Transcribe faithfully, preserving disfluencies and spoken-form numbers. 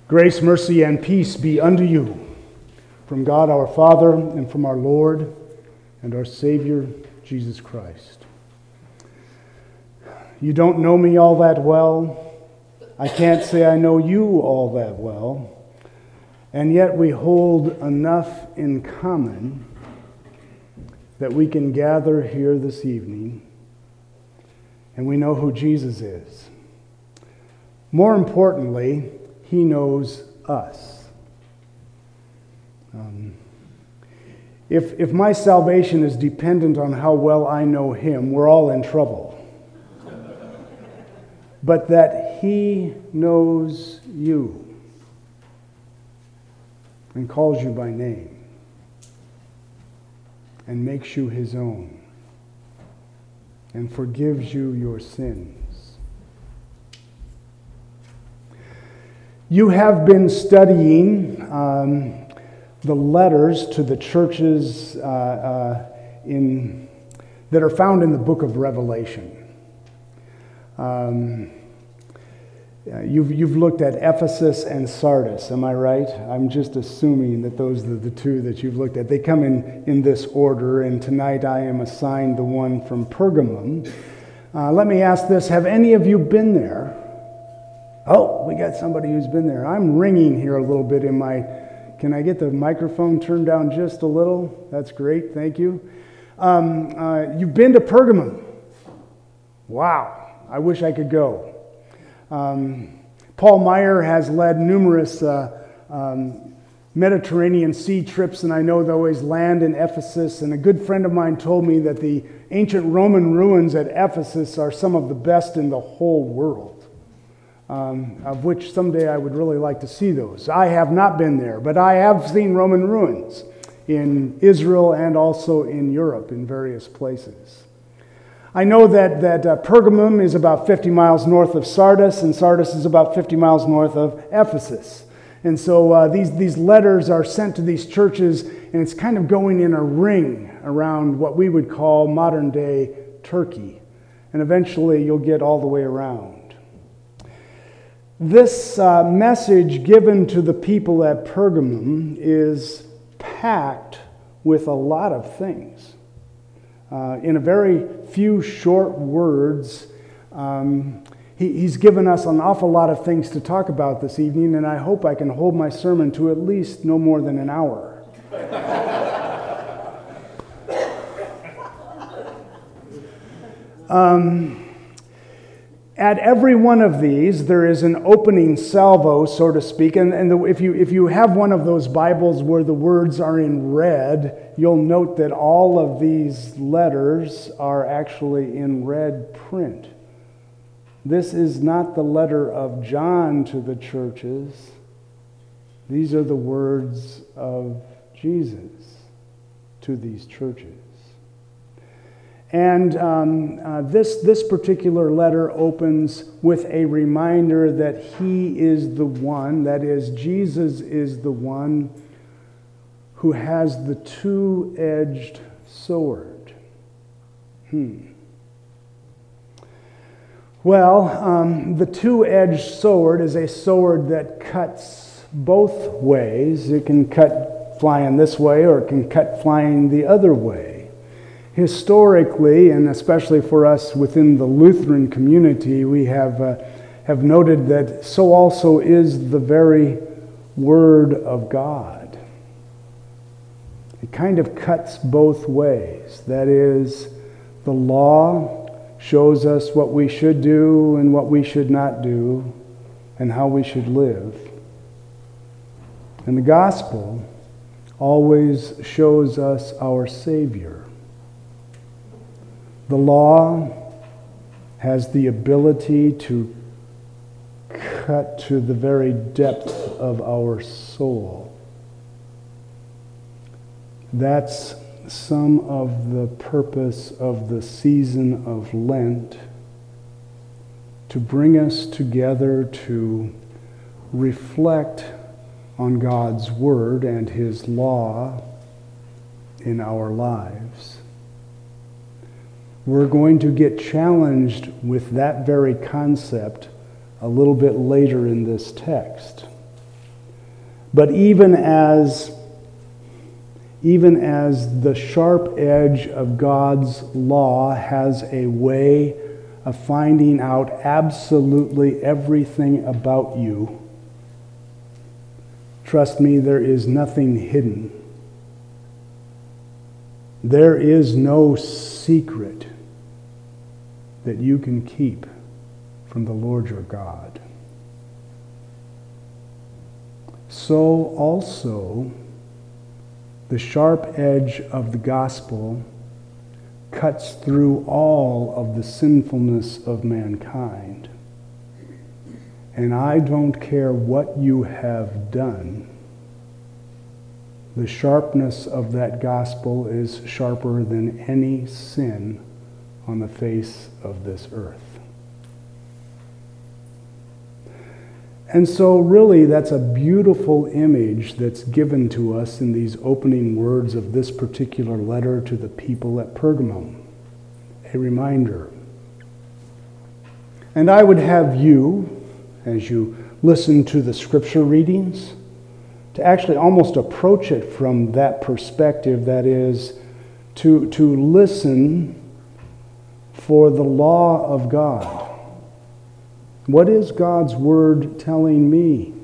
Grace, mercy, and peace be unto you from God our Father and from our Lord and our Savior, Jesus Christ. You don't know me all that well. I can't say I know you all that well. And yet we hold enough in common that we can gather here this evening and we know who Jesus is. More importantly, He knows us. Um, if, if my salvation is dependent on how well I know Him, we're all in trouble. But that He knows you and calls you by name and makes you His own and forgives you your sins. You have been studying um, the letters to the churches uh, uh, in, that are found in the book of Revelation. Um, you've, you've looked at Ephesus and Sardis, am I right? I'm just assuming that those are the two that you've looked at. They come in, in this order, and tonight I am assigned the one from Pergamum. Uh, let me ask this, have any of you been there? Oh, we got somebody who's been there. I'm ringing here a little bit in my... Can I get the microphone turned down just a little? That's great, thank you. Um, uh, you've been to Pergamum. Wow, I wish I could go. Um, Paul Meyer has led numerous uh, um, Mediterranean Sea trips, and I know they always land in Ephesus. And a good friend of mine told me that the ancient Roman ruins at Ephesus are some of the best in the whole world. Um, of which someday I would really like to see those. I have not been there, but I have seen Roman ruins in Israel and also in Europe in various places. I know that, that uh, Pergamum is about fifty miles north of Sardis, and Sardis is about fifty miles north of Ephesus. And so uh, these, these letters are sent to these churches, and it's kind of going in a ring around what we would call modern-day Turkey. And eventually you'll get all the way around. This uh, message given to the people at Pergamum is packed with a lot of things. Uh, in a very few short words, um, he, he's given us an awful lot of things to talk about this evening, and I hope I can hold my sermon to at least no more than an hour. um... At every one of these, there is an opening salvo, so to speak. And, and the, if you if you have one of those Bibles where the words are in red, you'll note that all of these letters are actually in red print. This is not the letter of John to the churches. These are the words of Jesus to these churches. And um, uh, this, this particular letter opens with a reminder that He is the one, that is, Jesus is the one who has the two-edged sword. Hmm. Well, um, the two-edged sword is a sword that cuts both ways. It can cut flying this way, or it can cut flying the other way. Historically, and especially for us within the Lutheran community, we have uh, have noted that so also is the very Word of God. It kind of cuts both ways. That is, the law shows us what we should do and what we should not do and how we should live. And the gospel always shows us our Savior. The law has the ability to cut to the very depth of our soul. That's some of the purpose of the season of Lent, to bring us together to reflect on God's Word and His law in our lives. We're going to get challenged with that very concept a little bit later in this text. But even as, even as the sharp edge of God's law has a way of finding out absolutely everything about you, trust me, there is nothing hidden. There is no secret that you can keep from the Lord your God. So also, the sharp edge of the gospel cuts through all of the sinfulness of mankind. And I don't care what you have done, the sharpness of that gospel is sharper than any sin on the face of this earth. And so really that's a beautiful image that's given to us in these opening words of this particular letter to the people at Pergamum. A reminder. And I would have you, as you listen to the scripture readings, to actually almost approach it from that perspective, that is, to, to listen for the law of God. What is God's word telling me?